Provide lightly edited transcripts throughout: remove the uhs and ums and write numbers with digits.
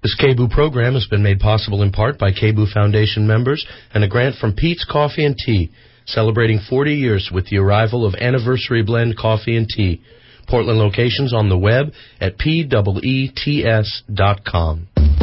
This KBOO program has been made possible in part by KBOO Foundation members and a grant from Pete's Coffee and Tea, celebrating 40 years with the arrival of Anniversary Blend Coffee and Tea. Portland locations on the web at PEETS.com.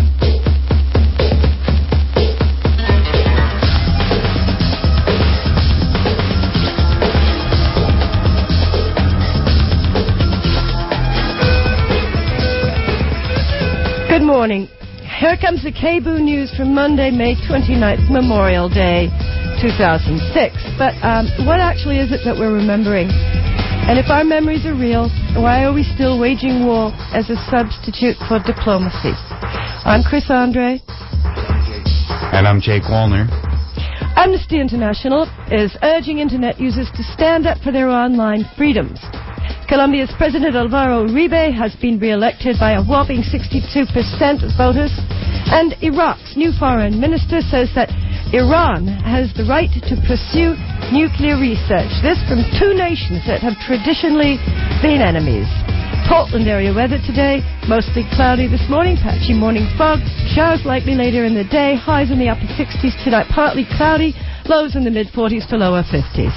Good morning. Here comes the KBOO News for Monday, May 29th, Memorial Day, 2006. But what actually is it that we're remembering? And if our memories are real, why are we still waging war as a substitute for diplomacy? I'm Chris Andre. And I'm Jake Wallner. Amnesty International is urging Internet users to stand up for their online freedoms. Colombia's President Alvaro Uribe has been re-elected by a whopping 62% of voters. And Iraq's new foreign minister says that Iran has the right to pursue nuclear research. This from two nations that have traditionally been enemies. Portland area weather today, mostly cloudy this morning, patchy morning fog, showers likely later in the day, highs in the upper 60s tonight, partly cloudy, lows in the mid-40s to lower 50s.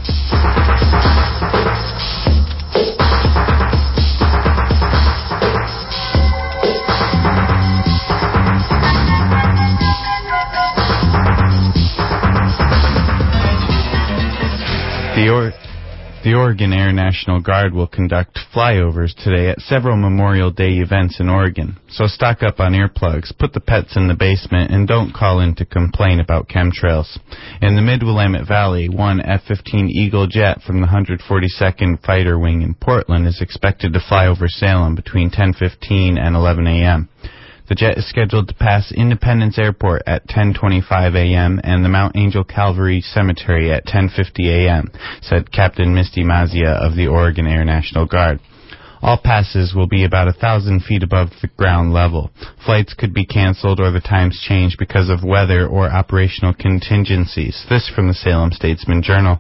The Oregon Air National Guard will conduct flyovers today at several Memorial Day events in Oregon. So stock up on earplugs, put the pets in the basement, and don't call in to complain about chemtrails. In the Mid-Willamette Valley, one F-15 Eagle jet from the 142nd Fighter Wing in Portland is expected to fly over Salem between 10:15 and 11 a.m. The jet is scheduled to pass Independence Airport at 10:25 a.m. and the Mount Angel Calvary Cemetery at 10:50 a.m., said Captain Misty Mazia of the Oregon Air National Guard. All passes will be about 1,000 feet above the ground level. Flights could be canceled or the times changed because of weather or operational contingencies. This from the Salem Statesman Journal.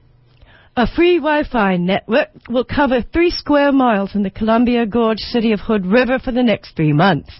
A free Wi-Fi network will cover 3 square miles in the Columbia Gorge city of Hood River for the next 3 months.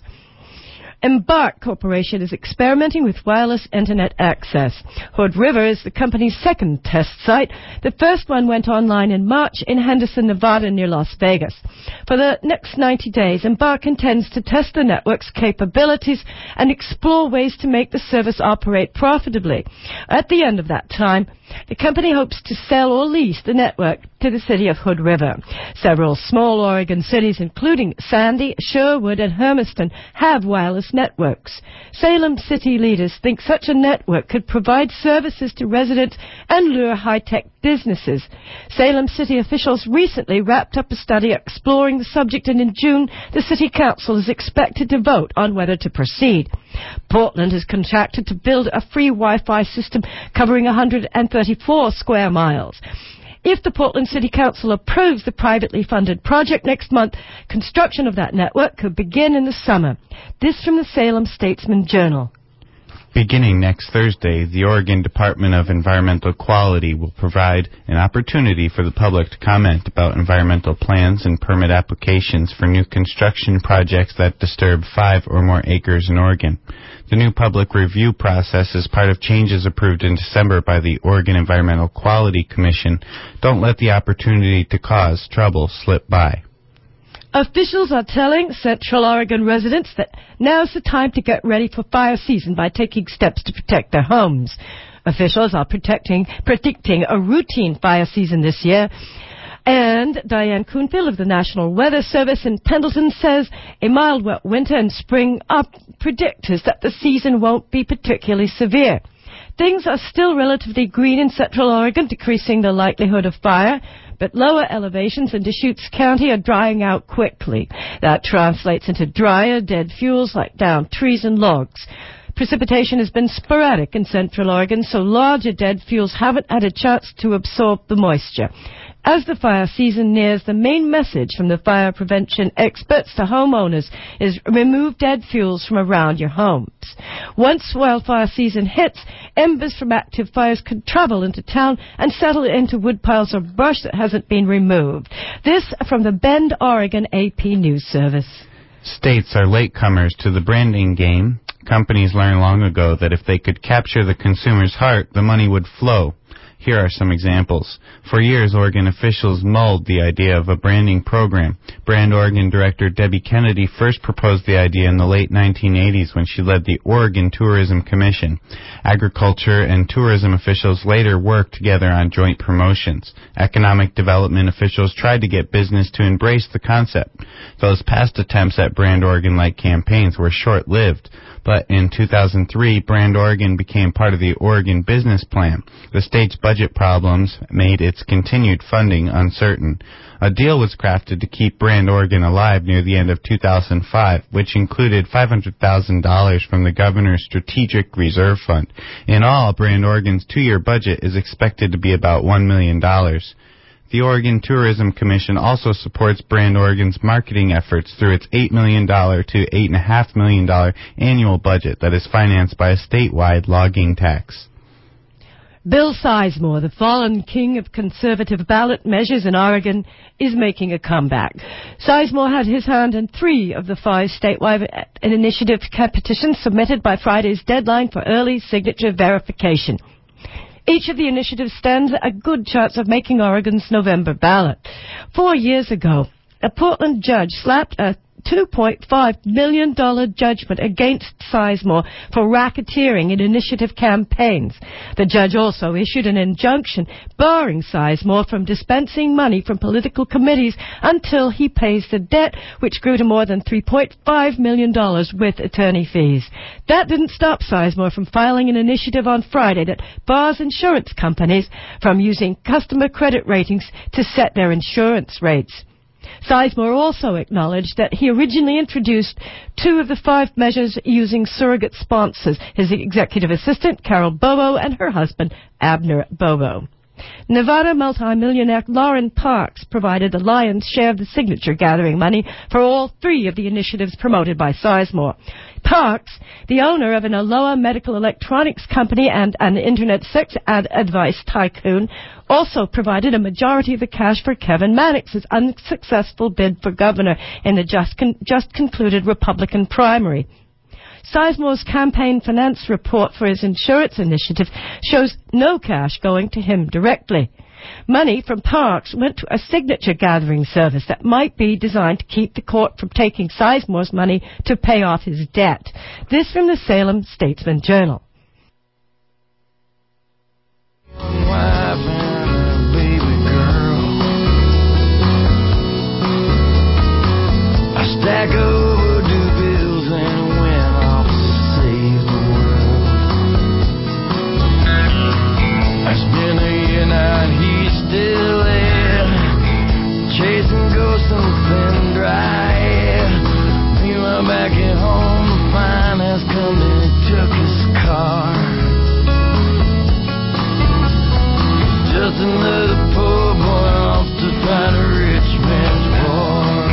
Embark Corporation is experimenting with wireless Internet access. Hood River is the company's second test site. The first one went online in March in Henderson, Nevada, near Las Vegas. For the next 90 days, Embark intends to test the network's capabilities and explore ways to make the service operate profitably. At the end of that time, the company hopes to sell or lease the network to the city of Hood River. Several small Oregon cities, including Sandy, Sherwood, and Hermiston, have wireless networks. Salem city leaders think such a network could provide services to residents and lure high-tech businesses. Salem city officials recently wrapped up a study exploring the subject, and in June, the city council is expected to vote on whether to proceed. Portland has contracted to build a free Wi-Fi system covering 134 square miles. If the Portland City Council approves the privately funded project next month, construction of that network could begin in the summer. This from the Salem Statesman Journal. Beginning next Thursday, the Oregon Department of Environmental Quality will provide an opportunity for the public to comment about environmental plans and permit applications for new construction projects that disturb 5 or more acres in Oregon. The new public review process is part of changes approved in December by the Oregon Environmental Quality Commission. Don't let the opportunity to cause trouble slip by. Officials are telling Central Oregon residents that now's the time to get ready for fire season by taking steps to protect their homes. Officials are predicting a routine fire season this year. And Diane Kuhnfield of the National Weather Service in Pendleton says a mild, wet winter and spring are predictors that the season won't be particularly severe. Things are still relatively green in Central Oregon, decreasing the likelihood of fire, but lower elevations in Deschutes County are drying out quickly. That translates into drier, dead fuels like downed trees and logs. Precipitation has been sporadic in Central Oregon, so larger dead fuels haven't had a chance to absorb the moisture. As the fire season nears, the main message from the fire prevention experts to homeowners is remove dead fuels from around your homes. Once wildfire season hits, embers from active fires could travel into town and settle into wood piles or brush that hasn't been removed. This from the Bend, Oregon AP News Service. States are latecomers to the branding game. Companies learned long ago that if they could capture the consumer's heart, the money would flow. Here are some examples. For years, Oregon officials mulled the idea of a branding program. Brand Oregon director Debbie Kennedy first proposed the idea in the late 1980s when she led the Oregon Tourism Commission. Agriculture and tourism officials later worked together on joint promotions. Economic development officials tried to get business to embrace the concept. Those past attempts at Brand Oregon-like campaigns were short-lived. But in 2003, Brand Oregon became part of the Oregon Business Plan. The state's budget problems made its continued funding uncertain. A deal was crafted to keep Brand Oregon alive near the end of 2005, which included $500,000 from the governor's Strategic Reserve Fund. In all, Brand Oregon's 2-year budget is expected to be about $1 million. The Oregon Tourism Commission also supports Brand Oregon's marketing efforts through its $8 million to $8.5 million annual budget that is financed by a statewide logging tax. Bill Sizemore, the fallen king of conservative ballot measures in Oregon, is making a comeback. Sizemore had his hand in 3 of the 5 statewide initiative petitions submitted by Friday's deadline for early signature verification. Each of the initiatives stands a good chance of making Oregon's November ballot. 4 years ago, a Portland judge slapped a $2.5 million judgment against Sizemore for racketeering in initiative campaigns. The judge also issued an injunction barring Sizemore from dispensing money from political committees until he pays the debt, which grew to more than $3.5 million with attorney fees. That didn't stop Sizemore from filing an initiative on Friday that bars insurance companies from using customer credit ratings to set their insurance rates. Sizemore also acknowledged that he originally introduced 2 of the 5 measures using surrogate sponsors, his executive assistant, Carol Bobo, and her husband, Abner Bobo. Nevada multimillionaire Lauren Parks provided the lion's share of the signature gathering money for all 3 of the initiatives promoted by Sizemore. Parks, the owner of an Aloha medical electronics company and an internet sex ad advice tycoon, also provided a majority of the cash for Kevin Maddox's unsuccessful bid for governor in the just concluded Republican primary. Sizemore's campaign finance report for his insurance initiative shows no cash going to him directly. Money from Parks went to a signature gathering service that might be designed to keep the court from taking Sizemore's money to pay off his debt. This from the Salem Statesman Journal. Back at home, the finance company took his car. Just another poor boy off to fight a rich man's war.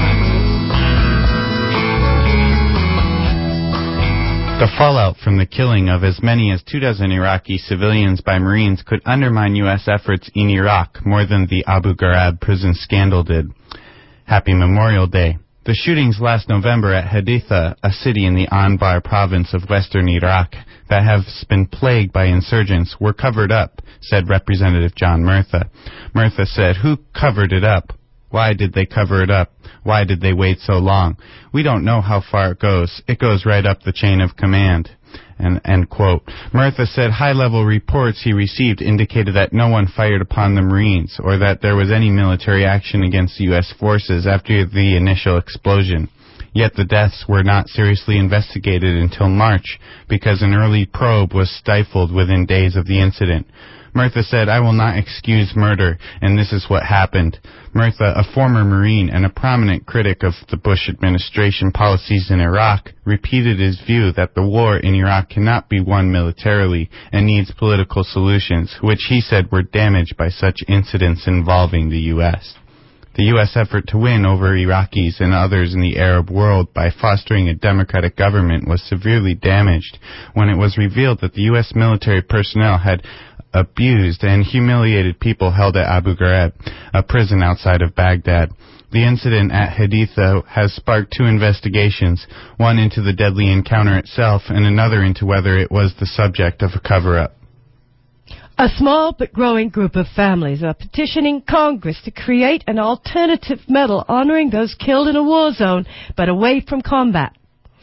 The fallout from the killing of as many as 24 Iraqi civilians by Marines could undermine U.S. efforts in Iraq more than the Abu Ghraib prison scandal did. Happy Memorial Day. The shootings last November at Haditha, a city in the Anbar province of western Iraq that have been plagued by insurgents, were covered up, said Representative John Murtha. Murtha said, "Who covered it up? Why did they cover it up? Why did they wait so long? We don't know how far it goes. It goes right up the chain of command." End quote. Murtha said high-level reports he received indicated that no one fired upon the Marines or that there was any military action against U.S. forces after the initial explosion. Yet the deaths were not seriously investigated until March because an early probe was stifled within days of the incident. Murtha said, "I will not excuse murder, and this is what happened." Murtha, a former Marine and a prominent critic of the Bush administration policies in Iraq, repeated his view that the war in Iraq cannot be won militarily and needs political solutions, which he said were damaged by such incidents involving the U.S. The U.S. effort to win over Iraqis and others in the Arab world by fostering a democratic government was severely damaged when it was revealed that the U.S. military personnel had abused and humiliated people held at Abu Ghraib, a prison outside of Baghdad. The incident at Haditha has sparked 2 investigations, one into the deadly encounter itself and another into whether it was the subject of a cover-up. A small but growing group of families are petitioning Congress to create an alternative medal honoring those killed in a war zone but away from combat.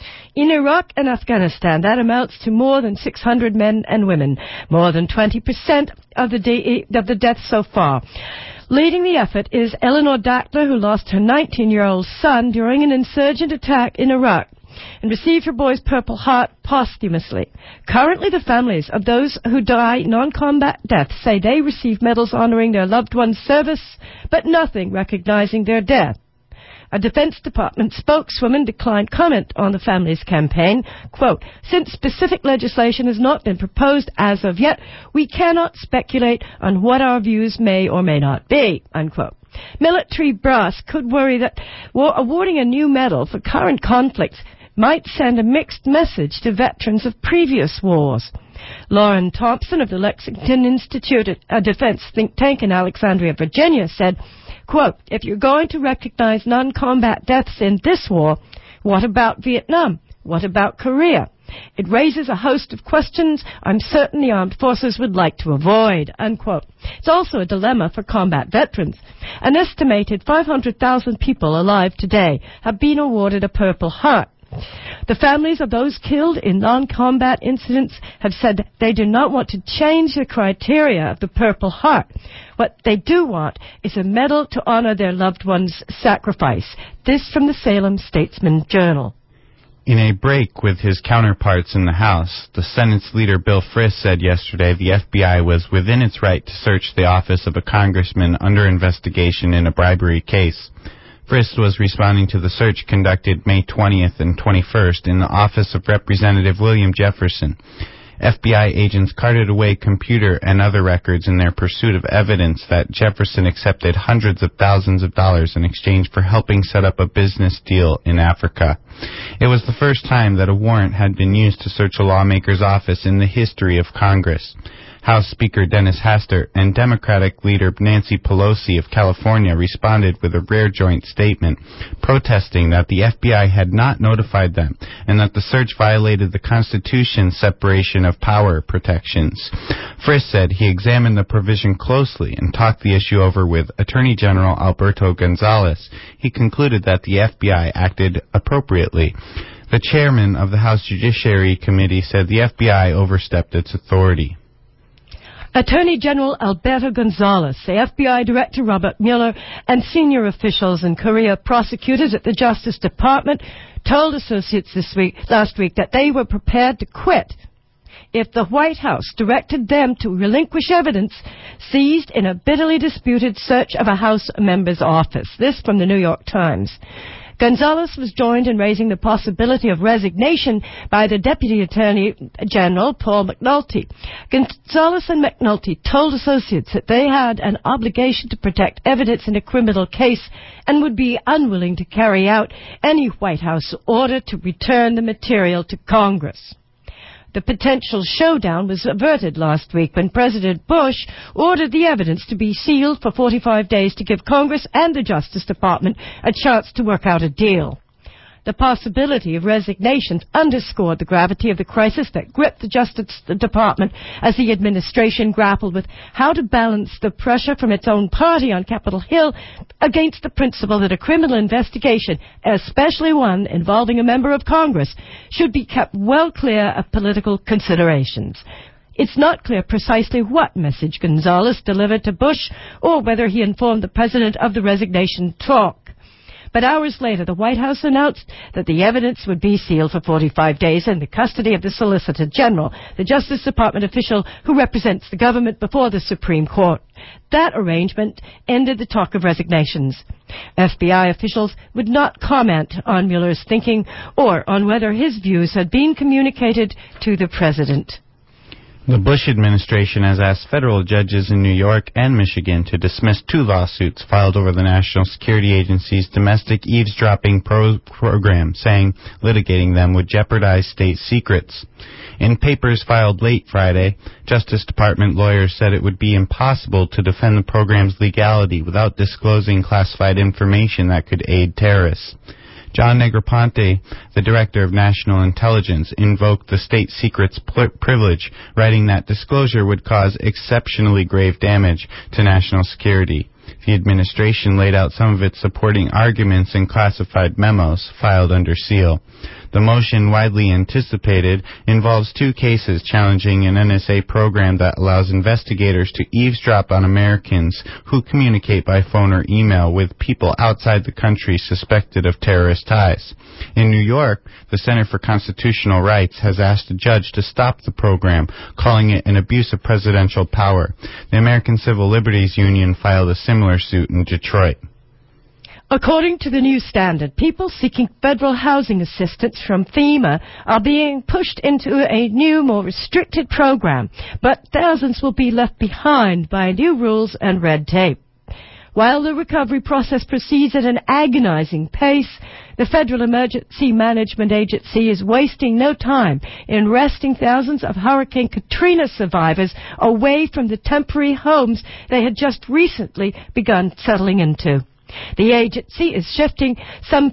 In Iraq and Afghanistan, that amounts to more than 600 men and women, more than 20% of the deaths so far. Leading the effort is Eleanor Dackler, who lost her 19-year-old son during an insurgent attack in Iraq and received her boy's Purple Heart posthumously. Currently, the families of those who die non-combat deaths say they received medals honoring their loved one's service, but nothing recognizing their death. A Defense Department spokeswoman declined comment on the family's campaign. Quote, "Since specific legislation has not been proposed as of yet, we cannot speculate on what our views may or may not be," unquote. Military brass could worry that awarding a new medal for current conflicts might send a mixed message to veterans of previous wars. Lauren Thompson of the Lexington Institute, a defense think tank in Alexandria, Virginia, said, quote, "If you're going to recognize non-combat deaths in this war, what about Vietnam? What about Korea? It raises a host of questions I'm certain the armed forces would like to avoid," unquote. It's also a dilemma for combat veterans. An estimated 500,000 people alive today have been awarded a Purple Heart. The families of those killed in non-combat incidents have said they do not want to change the criteria of the Purple Heart. What they do want is a medal to honor their loved one's sacrifice. This from the Salem Statesman Journal. In a break with his counterparts in the House, the Senate's leader Bill Frist said yesterday the FBI was within its right to search the office of a congressman under investigation in a bribery case. Frist was responding to the search conducted May 20th and 21st in the office of Representative William Jefferson. FBI agents carted away computer and other records in their pursuit of evidence that Jefferson accepted hundreds of thousands of dollars in exchange for helping set up a business deal in Africa. It was the first time that a warrant had been used to search a lawmaker's office in the history of Congress. House Speaker Dennis Hastert and Democratic leader Nancy Pelosi of California responded with a rare joint statement protesting that the FBI had not notified them and that the search violated the Constitution's separation of power protections. Frist said he examined the provision closely and talked the issue over with Attorney General Alberto Gonzales. He concluded that the FBI acted appropriately. The chairman of the House Judiciary Committee said the FBI overstepped its authority. Attorney General Alberto Gonzales, the FBI Director Robert Mueller, and senior officials and career prosecutors at the Justice Department told associates last week that they were prepared to quit if the White House directed them to relinquish evidence seized in a bitterly disputed search of a House member's office. This from the New York Times. Gonzales was joined in raising the possibility of resignation by the Deputy Attorney General, Paul McNulty. Gonzales and McNulty told associates that they had an obligation to protect evidence in a criminal case and would be unwilling to carry out any White House order to return the material to Congress. The potential showdown was averted last week when President Bush ordered the evidence to be sealed for 45 days to give Congress and the Justice Department a chance to work out a deal. The possibility of resignations underscored the gravity of the crisis that gripped the Justice Department as the administration grappled with how to balance the pressure from its own party on Capitol Hill against the principle that a criminal investigation, especially one involving a member of Congress, should be kept well clear of political considerations. It's not clear precisely what message Gonzales delivered to Bush or whether he informed the president of the resignation talk. But hours later, the White House announced that the evidence would be sealed for 45 days in the custody of the Solicitor General, the Justice Department official who represents the government before the Supreme Court. That arrangement ended the talk of resignations. FBI officials would not comment on Mueller's thinking or on whether his views had been communicated to the president. The Bush administration has asked federal judges in New York and Michigan to dismiss 2 lawsuits filed over the National Security Agency's domestic eavesdropping program, saying litigating them would jeopardize state secrets. In papers filed late Friday, Justice Department lawyers said it would be impossible to defend the program's legality without disclosing classified information that could aid terrorists. John Negroponte, the Director of National Intelligence, invoked the state secrets privilege, writing that disclosure would cause exceptionally grave damage to national security. The administration laid out some of its supporting arguments in classified memos filed under seal. The motion, widely anticipated, involves 2 cases challenging an NSA program that allows investigators to eavesdrop on Americans who communicate by phone or email with people outside the country suspected of terrorist ties. In New York, the Center for Constitutional Rights has asked a judge to stop the program, calling it an abuse of presidential power. The American Civil Liberties Union filed a similar suit in Detroit. According to the new standard, people seeking federal housing assistance from FEMA are being pushed into a new, more restricted program, but thousands will be left behind by new rules and red tape. While the recovery process proceeds at an agonizing pace, the Federal Emergency Management Agency is wasting no time in wresting thousands of Hurricane Katrina survivors away from the temporary homes they had just recently begun settling into. The agency is shifting some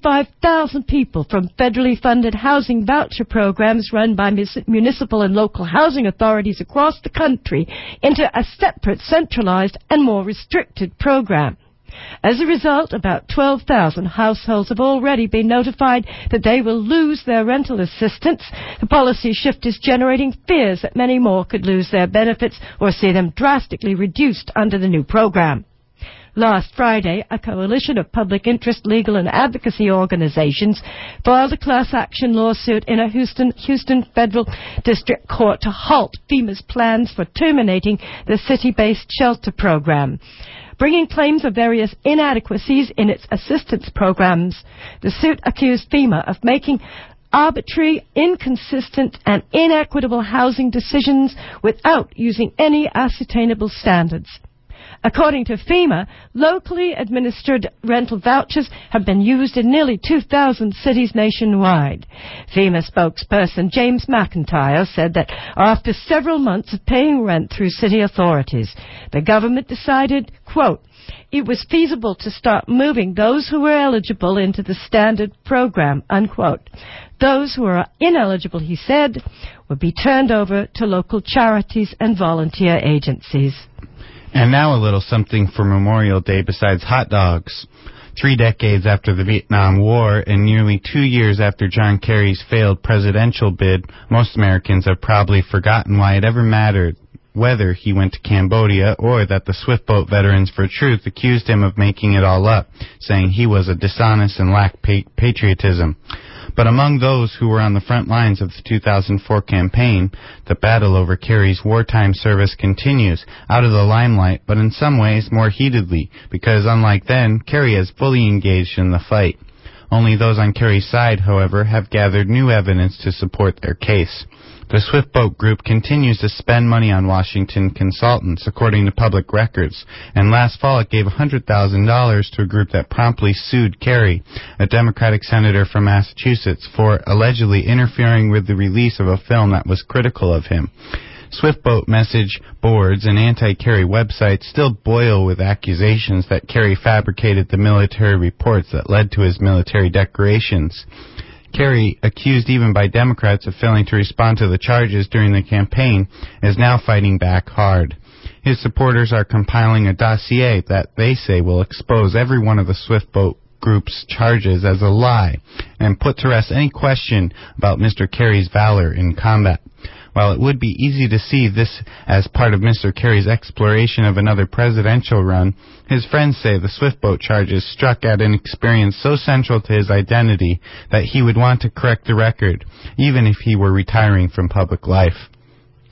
55,000 people from federally funded housing voucher programs run by municipal and local housing authorities across the country into a separate, centralized, and more restricted program. As a result, about 12,000 households have already been notified that they will lose their rental assistance. The policy shift is generating fears that many more could lose their benefits or see them drastically reduced under the new program. Last Friday, a coalition of public interest, legal, and advocacy organizations filed a class action lawsuit in a Houston Federal District Court to halt FEMA's plans for terminating the city-based shelter program. Bringing claims of various inadequacies in its assistance programs, the suit accused FEMA of making arbitrary, inconsistent, and inequitable housing decisions without using any ascertainable standards. According to FEMA, locally administered rental vouchers have been used in nearly 2,000 cities nationwide. FEMA spokesperson James McIntyre said that after several months of paying rent through city authorities, the government decided, quote, it was feasible to start moving those who were eligible into the standard program, unquote. Those who are ineligible, he said, would be turned over to local charities and volunteer agencies. And now a little something for Memorial Day besides hot dogs. 3 decades after the Vietnam War and nearly 2 years after John Kerry's failed presidential bid, most Americans have probably forgotten why it ever mattered whether he went to Cambodia or that the Swiftboat Veterans for Truth accused him of making it all up, saying he was a dishonest and lacked patriotism. But among those who were on the front lines of the 2004 campaign, the battle over Kerry's wartime service continues, out of the limelight, but in some ways more heatedly, because unlike then, Kerry has fully engaged in the fight. Only those on Kerry's side, however, have gathered new evidence to support their case. The Swiftboat Group continues to spend money on Washington consultants, according to public records, and last fall it gave $100,000 to a group that promptly sued Kerry, a Democratic senator from Massachusetts, for allegedly interfering with the release of a film that was critical of him. Swiftboat message boards and anti-Kerry websites still boil with accusations that Kerry fabricated the military reports that led to his military decorations. Kerry, accused even by Democrats of failing to respond to the charges during the campaign, is now fighting back hard. His supporters are compiling a dossier that they say will expose every one of the Swiftboat Group's charges as a lie and put to rest any question about Mr. Kerry's valor in combat. While it would be easy to see this as part of Mr. Kerry's exploration of another presidential run, his friends say the Swiftboat charges struck at an experience so central to his identity that he would want to correct the record, even if he were retiring from public life.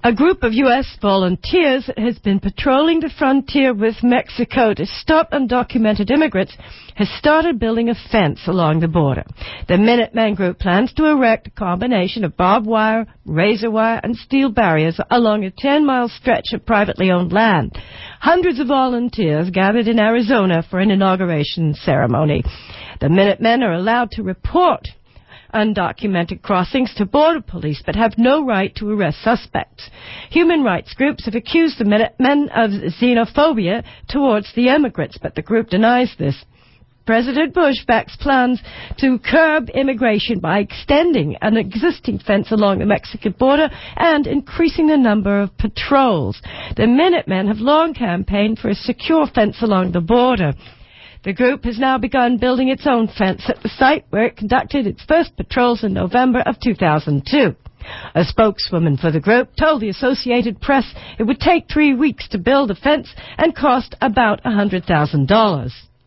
A group of U.S. volunteers has been patrolling the frontier with Mexico to stop undocumented immigrants has started building a fence along the border. The Minutemen group plans to erect a combination of barbed wire, razor wire, and steel barriers along a 10-mile stretch of privately owned land. Hundreds of volunteers gathered in Arizona for an inauguration ceremony. The Minutemen are allowed to report undocumented crossings to border police but have no right to arrest suspects. Human rights groups have accused the Minutemen of xenophobia towards the immigrants, but the group denies this. President Bush backs plans to curb immigration by extending an existing fence along the Mexican border and increasing the number of patrols. The Minutemen have long campaigned for a secure fence along the border. The group has now begun building its own fence at the site where it conducted its first patrols in November of 2002. A spokeswoman for the group told the Associated Press it would take 3 weeks to build a fence and cost about $100,000.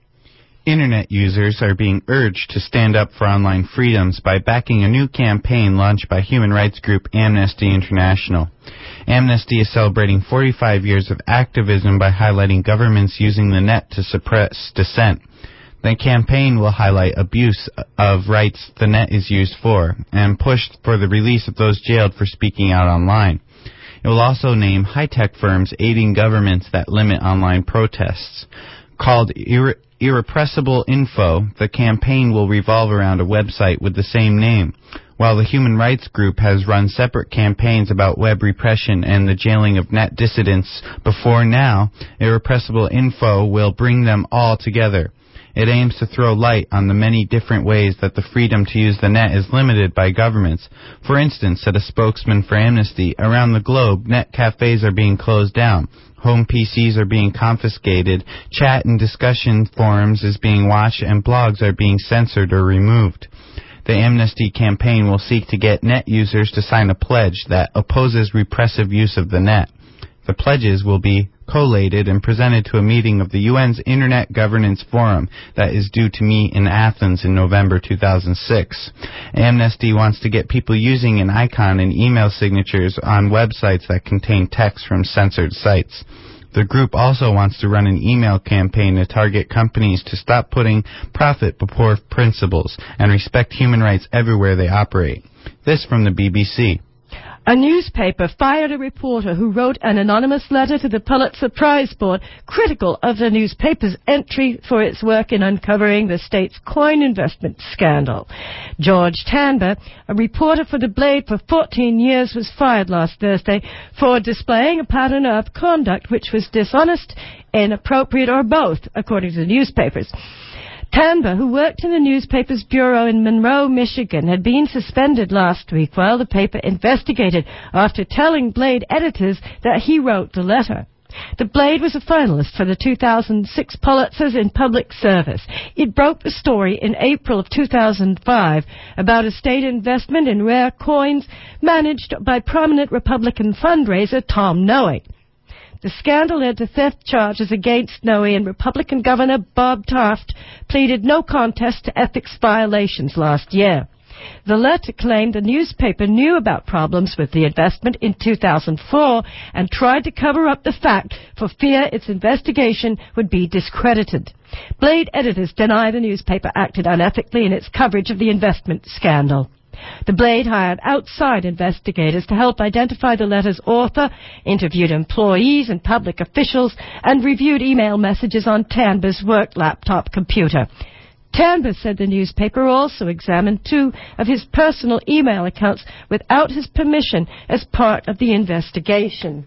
Internet users are being urged to stand up for online freedoms by backing a new campaign launched by human rights group Amnesty International. Amnesty is celebrating 45 years of activism by highlighting governments using the net to suppress dissent. The campaign will highlight abuse of rights the net is used for and push for the release of those jailed for speaking out online. It will also name high-tech firms aiding governments that limit online protests. Called Irrepressible Info, the campaign will revolve around a website with the same name. While the human rights group has run separate campaigns about web repression and the jailing of net dissidents before now, Irrepressible Info will bring them all together. It aims to throw light on the many different ways that the freedom to use the net is limited by governments. For instance, said a spokesman for Amnesty, around the globe, net cafes are being closed down. Home PCs are being confiscated, chat and discussion forums is being watched, and blogs are being censored or removed. The Amnesty campaign will seek to get net users to sign a pledge that opposes repressive use of the net. The pledges will be collated and presented to a meeting of the UN's Internet Governance Forum that is due to meet in Athens in November 2006. Amnesty wants to get people using an icon and email signatures on websites that contain text from censored sites. The group also wants to run an email campaign to target companies to stop putting profit before principles and respect human rights everywhere they operate. This from the BBC. A newspaper fired a reporter who wrote an anonymous letter to the Pulitzer Prize Board critical of the newspaper's entry for its work in uncovering the state's coin investment scandal. George Tanber, a reporter for The Blade for 14 years, was fired last Thursday for displaying a pattern of conduct which was dishonest, inappropriate, or both, according to the newspapers. Tanber, who worked in the newspaper's bureau in Monroe, Michigan, had been suspended last week while the paper investigated after telling Blade editors that he wrote the letter. The Blade was a finalist for the 2006 Pulitzers in Public Service. It broke the story in April of 2005 about a state investment in rare coins managed by prominent Republican fundraiser Tom Noe. The scandal led to theft charges against Noe, and Republican Governor Bob Taft pleaded no contest to ethics violations last year. The letter claimed the newspaper knew about problems with the investment in 2004 and tried to cover up the fact for fear its investigation would be discredited. Blade editors deny the newspaper acted unethically in its coverage of the investment scandal. The Blade hired outside investigators to help identify the letter's author, interviewed employees and public officials, and reviewed email messages on Tanber's work laptop computer. Tanber said the newspaper also examined 2 of his personal email accounts without his permission as part of the investigation.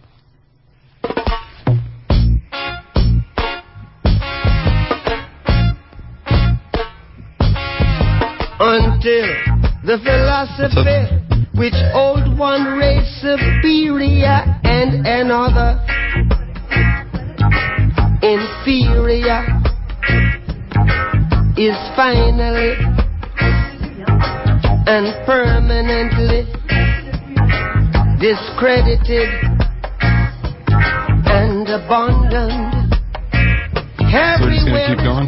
Until the philosophy which old one race superior and another inferior is finally and permanently discredited and abandoned. So we're just going to keep going?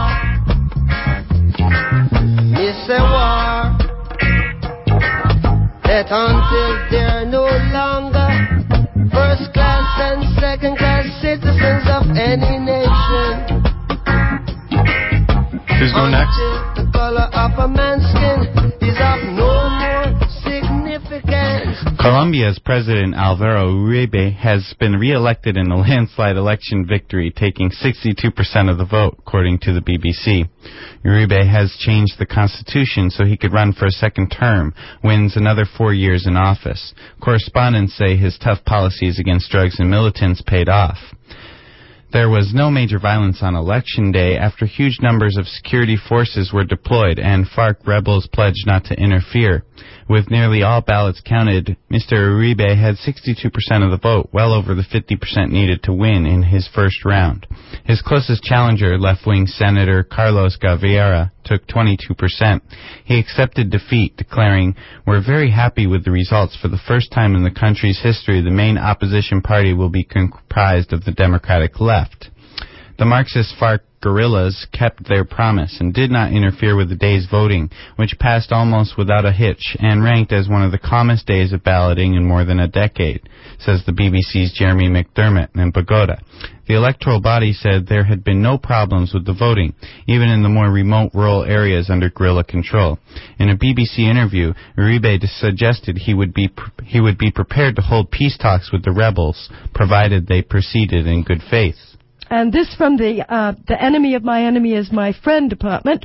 It's a war that until they're no longer and second-class citizens of any nation. Who's going next? Until the color of a man's skin is of no more significance. Colombia's President Alvaro Uribe has been re-elected in a landslide election victory, taking 62% of the vote, according to the BBC. Uribe has changed the constitution so he could run for a second term, wins another 4 years in office. Correspondents say his tough policies against drugs and militants paid off. There was no major violence on Election Day after huge numbers of security forces were deployed and FARC rebels pledged not to interfere. With nearly all ballots counted, Mr. Uribe had 62% of the vote, well over the 50% needed to win in his first round. His closest challenger, left-wing Senator Carlos Gaviria, took 22%. He accepted defeat, declaring, "We're very happy with the results. For the first time in the country's history, the main opposition party will be comprised of the Democratic left." The Marxist FARC guerrillas kept their promise and did not interfere with the day's voting, which passed almost without a hitch and ranked as one of the calmest days of balloting in more than a decade, says the BBC's Jeremy McDermott in Bogota. The electoral body said there had been no problems with the voting, even in the more remote rural areas under guerrilla control. In a BBC interview, Uribe suggested he would be prepared to hold peace talks with the rebels, provided they proceeded in good faith. And this from the enemy of my enemy is my friend department.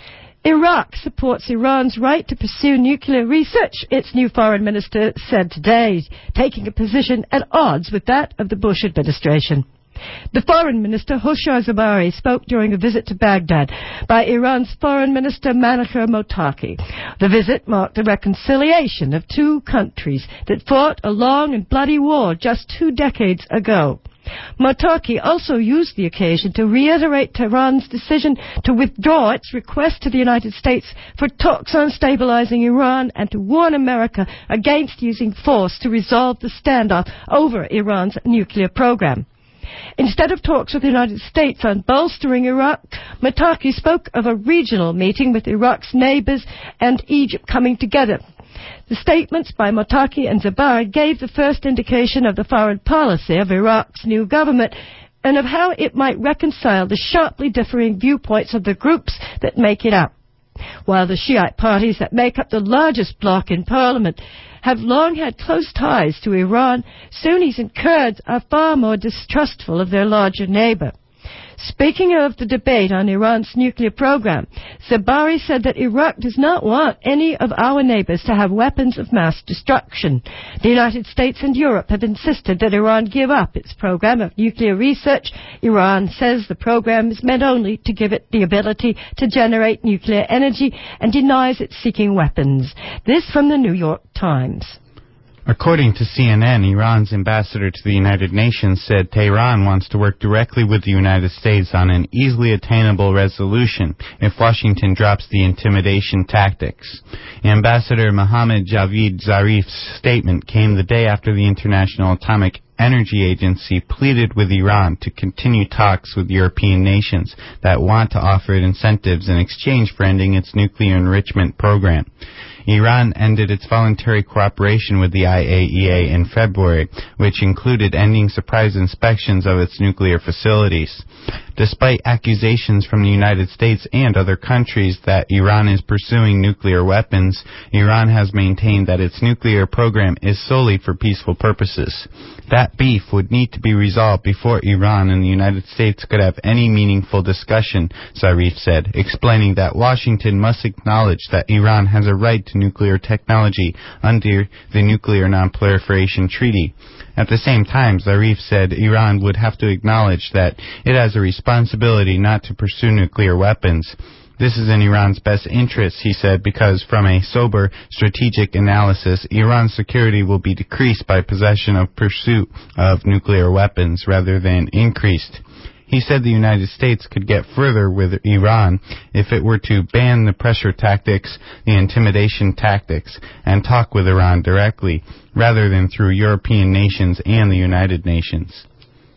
Iraq supports Iran's right to pursue nuclear research, its new foreign minister said today, taking a position at odds with that of the Bush administration. The foreign minister, Hoshyar Zebari, spoke during a visit to Baghdad by Iran's foreign minister, Manouchehr Mottaki. The visit marked the reconciliation of two countries that fought a long and bloody war just 2 decades ago. Mottaki also used the occasion to reiterate Tehran's decision to withdraw its request to the United States for talks on stabilizing Iran and to warn America against using force to resolve the standoff over Iran's nuclear program. Instead of talks with the United States on bolstering Iraq, Mottaki spoke of a regional meeting with Iraq's neighbors and Egypt coming together. The statements by Mottaki and Zebari gave the first indication of the foreign policy of Iraq's new government and of how it might reconcile the sharply differing viewpoints of the groups that make it up. While the Shiite parties that make up the largest bloc in parliament have long had close ties to Iran, Sunnis and Kurds are far more distrustful of their larger neighbor. Speaking of the debate on Iran's nuclear program, Zebari said that Iraq does not want any of our neighbors to have weapons of mass destruction. The United States and Europe have insisted that Iran give up its program of nuclear research. Iran says the program is meant only to give it the ability to generate nuclear energy and denies it seeking weapons. This from the New York Times. According to CNN, Iran's ambassador to the United Nations said Tehran wants to work directly with the United States on an easily attainable resolution if Washington drops the intimidation tactics. Ambassador Mohammad Javad Zarif's statement came the day after the International Atomic Energy Agency pleaded with Iran to continue talks with European nations that want to offer it incentives in exchange for ending its nuclear enrichment program. Iran ended its voluntary cooperation with the IAEA in February, which included ending surprise inspections of its nuclear facilities. Despite accusations from the United States and other countries that Iran is pursuing nuclear weapons, Iran has maintained that its nuclear program is solely for peaceful purposes. That beef would need to be resolved before Iran and the United States could have any meaningful discussion, Zarif said, explaining that Washington must acknowledge that Iran has a right to nuclear technology under the Nuclear Non-Proliferation Treaty. At the same time, Zarif said Iran would have to acknowledge that it has a responsibility not to pursue nuclear weapons. This is in Iran's best interest, he said, because from a sober strategic analysis, Iran's security will be decreased by possession of pursuit of nuclear weapons rather than increased. He said the United States could get further with Iran if it were to ban the pressure tactics, the intimidation tactics, and talk with Iran directly, rather than through European nations and the United Nations.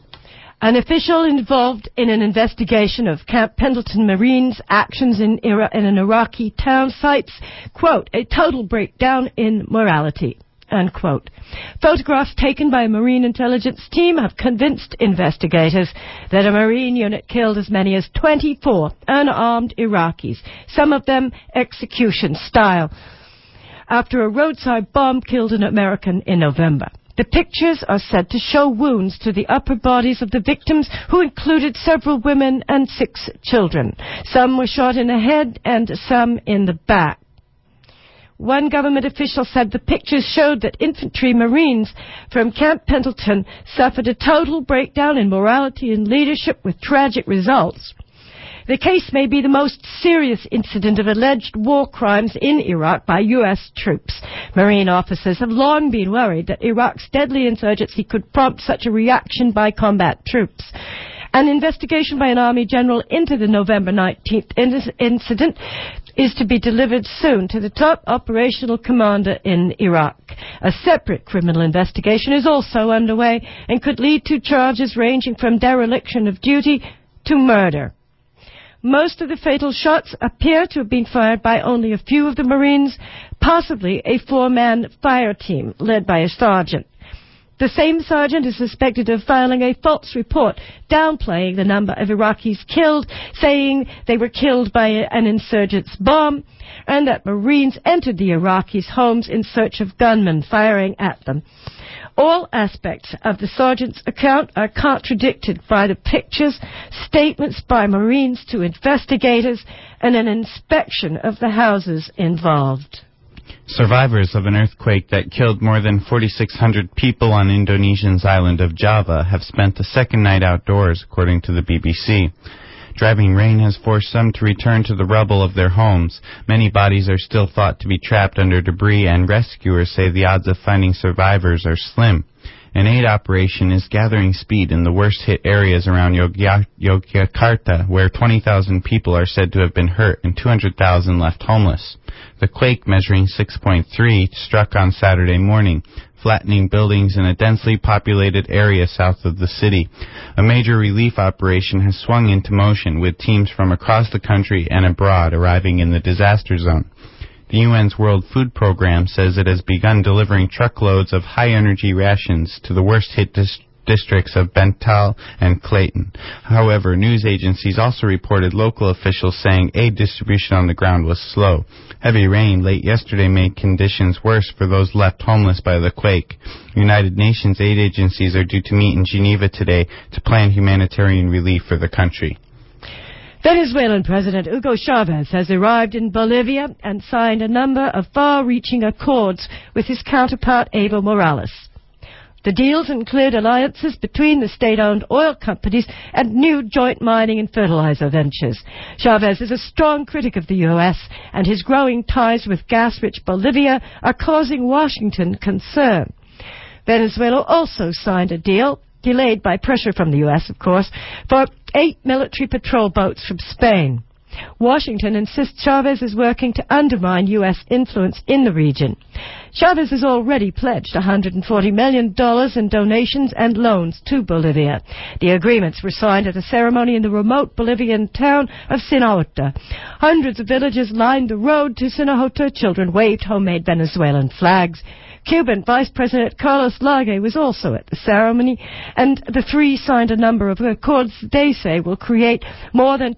An official involved in an investigation of Camp Pendleton Marines' actions in an Iraqi town cites, quote, a total breakdown in morality. unquote. Photographs taken by a Marine intelligence team have convinced investigators that a Marine unit killed as many as 24 unarmed Iraqis, some of them execution style, after a roadside bomb killed an American in November. The pictures are said to show wounds to the upper bodies of the victims, who included several women and 6 children. Some were shot in the head and some in the back. One government official said the pictures showed that infantry Marines from Camp Pendleton suffered a total breakdown in morality and leadership with tragic results. The case may be the most serious incident of alleged war crimes in Iraq by U.S. troops. Marine officers have long been worried that Iraq's deadly insurgency could prompt such a reaction by combat troops. An investigation by an Army general into the November 19th incident is to be delivered soon to the top operational commander in Iraq. A separate criminal investigation is also underway and could lead to charges ranging from dereliction of duty to murder. Most of the fatal shots appear to have been fired by only a few of the Marines, possibly a 4-man fire team led by a sergeant. The same sergeant is suspected of filing a false report downplaying the number of Iraqis killed, saying they were killed by an insurgent's bomb, and that Marines entered the Iraqis' homes in search of gunmen firing at them. All aspects of the sergeant's account are contradicted by the pictures, statements by Marines to investigators, and an inspection of the houses involved. Survivors of an earthquake that killed more than 4,600 people on Indonesia's island of Java have spent the second night outdoors, according to the BBC. Driving rain has forced some to return to the rubble of their homes. Many bodies are still thought to be trapped under debris, and rescuers say the odds of finding survivors are slim. An aid operation is gathering speed in the worst-hit areas around Yogyakarta, where 20,000 people are said to have been hurt and 200,000 left homeless. The quake, measuring 6.3, struck on Saturday morning, flattening buildings in a densely populated area south of the city. A major relief operation has swung into motion, with teams from across the country and abroad arriving in the disaster zone. The UN's World Food Program says it has begun delivering truckloads of high-energy rations to the worst-hit districts of Bental and Clayton. However, news agencies also reported local officials saying aid distribution on the ground was slow. Heavy rain late yesterday made conditions worse for those left homeless by the quake. United Nations aid agencies are due to meet in Geneva today to plan humanitarian relief for the country. Venezuelan President Hugo Chavez has arrived in Bolivia and signed a number of far-reaching accords with his counterpart Evo Morales. The deals include alliances between the state-owned oil companies and new joint mining and fertilizer ventures. Chavez is a strong critic of the U.S., and his growing ties with gas-rich Bolivia are causing Washington concern. Venezuela also signed a deal, delayed by pressure from the U.S., of course, for 8 military patrol boats from Spain. Washington insists Chavez is working to undermine U.S. influence in the region. Chavez has already pledged $140 million in donations and loans to Bolivia. The agreements were signed at a ceremony in the remote Bolivian town of Sinahuta. Hundreds of villagers lined the road to Sinahuta. Children waved homemade Venezuelan flags. Cuban Vice President Carlos Lage was also at the ceremony, and the three signed a number of accords they say will create more than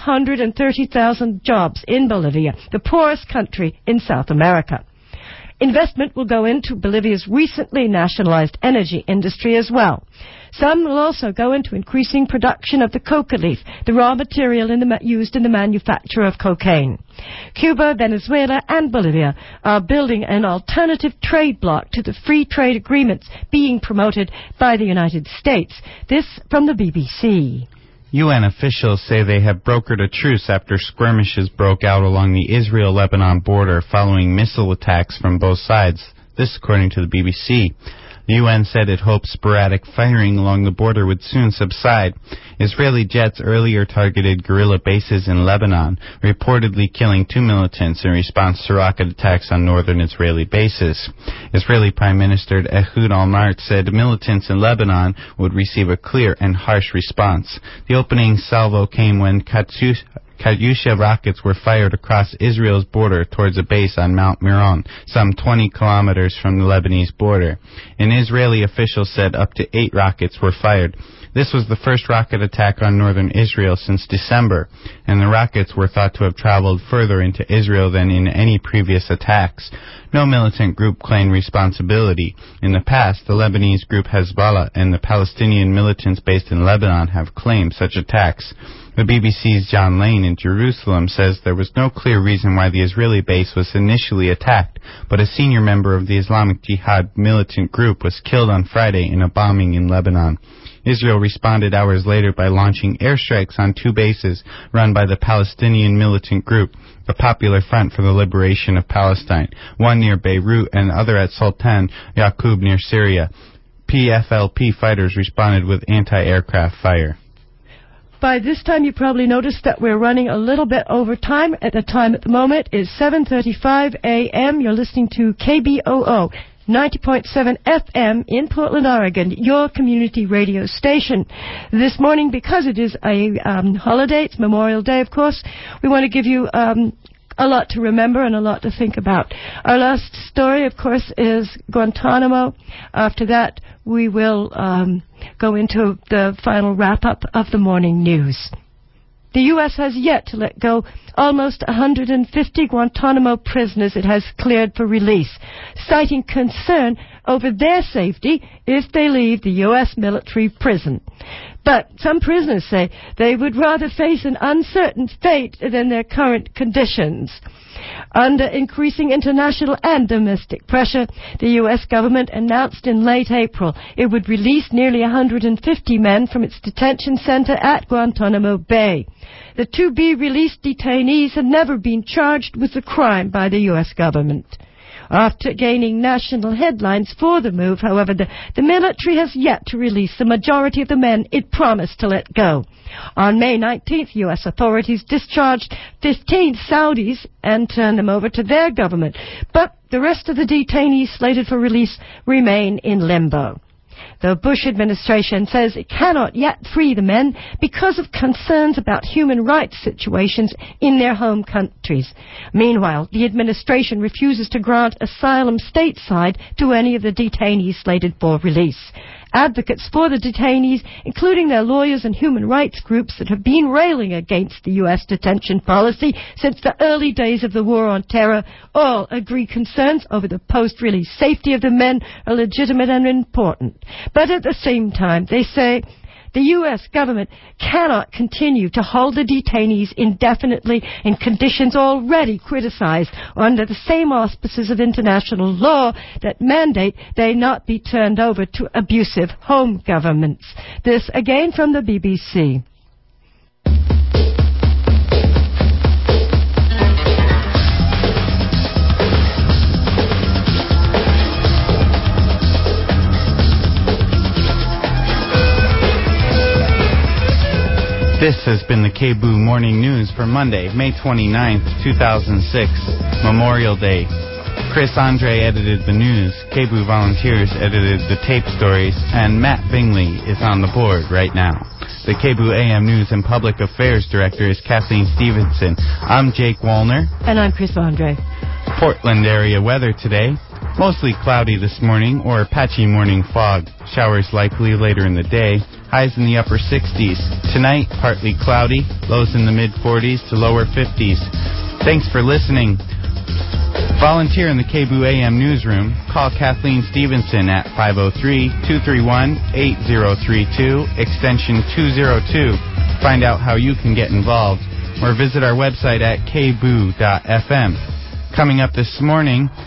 230,000 jobs in Bolivia, the poorest country in South America. Investment will go into Bolivia's recently nationalized energy industry as well. Some will also go into increasing production of the coca leaf, the raw material used in the manufacture of cocaine. Cuba, Venezuela, and Bolivia are building an alternative trade bloc to the free trade agreements being promoted by the United States. This from the BBC. UN officials say they have brokered a truce after skirmishes broke out along the Israel-Lebanon border following missile attacks from both sides. This according to the BBC. The UN said it hopes sporadic firing along the border would soon subside. Israeli jets earlier targeted guerrilla bases in Lebanon, reportedly killing 2 militants in response to rocket attacks on northern Israeli bases. Israeli Prime Minister Ehud Olmert said militants in Lebanon would receive a clear and harsh response. The opening salvo came when Katyusha rockets were fired across Israel's border towards a base on Mount Meron, some 20 kilometers from the Lebanese border. An Israeli official said up to 8 rockets were fired. This was the first rocket attack on northern Israel since December, and the rockets were thought to have traveled further into Israel than in any previous attacks. No militant group claimed responsibility. In the past, the Lebanese group Hezbollah and the Palestinian militants based in Lebanon have claimed such attacks. The BBC's John Lane in Jerusalem says there was no clear reason why the Israeli base was initially attacked, but a senior member of the Islamic Jihad militant group was killed on Friday in a bombing in Lebanon. Israel responded hours later by launching airstrikes on 2 bases run by the Palestinian militant group, the Popular Front for the Liberation of Palestine, one near Beirut and the other at Sultan Yaqub near Syria. PFLP fighters responded with anti-aircraft fire. By this time, you probably noticed that we're running a little bit over time. At the time at the moment is 7:35 a.m. You're listening to KBOO 90.7 FM in Portland, Oregon, your community radio station. This morning, because it is a holiday, it's Memorial Day, of course, we want to give you a lot to remember and a lot to think about. Our last story, of course, is Guantanamo. After that, we will go into the final wrap-up of the morning news. The U.S. has yet to let go almost 150 Guantanamo prisoners it has cleared for release, citing concern over their safety if they leave the U.S. military prison. But some prisoners say they would rather face an uncertain fate than their current conditions. Under increasing international and domestic pressure, the U.S. government announced in late April it would release nearly 150 men from its detention center at Guantanamo Bay. The to-be-released detainees had never been charged with a crime by the U.S. government. After gaining national headlines for the move, however, the military has yet to release the majority of the men it promised to let go. On May 19th, U.S. authorities discharged 15 Saudis and turned them over to their government, but the rest of the detainees slated for release remain in limbo. The Bush administration says it cannot yet free the men because of concerns about human rights situations in their home countries. Meanwhile, the administration refuses to grant asylum stateside to any of the detainees slated for release. Advocates for the detainees, including their lawyers and human rights groups that have been railing against the U.S. detention policy since the early days of the War on Terror, all agree concerns over the post-release safety of the men are legitimate and important. But at the same time, they say the U.S. government cannot continue to hold the detainees indefinitely in conditions already criticized under the same auspices of international law that mandate they not be turned over to abusive home governments. This again from the BBC. This has been the KBOO Morning News for Monday, May 29th, 2006, Memorial Day. Chris Andre edited the news, KBOO volunteers edited the tape stories, and Matt Bingley is on the board right now. The KBOO AM News and Public Affairs Director is Kathleen Stevenson. I'm Jake Wallner. And I'm Chris Andre. Portland area weather today. Mostly cloudy this morning or patchy morning fog. Showers likely later in the day. Highs in the upper 60s. Tonight, partly cloudy. Lows in the mid-40s to lower 50s. Thanks for listening. Volunteer in the KBOO AM newsroom. Call Kathleen Stevenson at 503-231-8032, extension 202. Find out how you can get involved. Or visit our website at kboo.fm. Coming up this morning,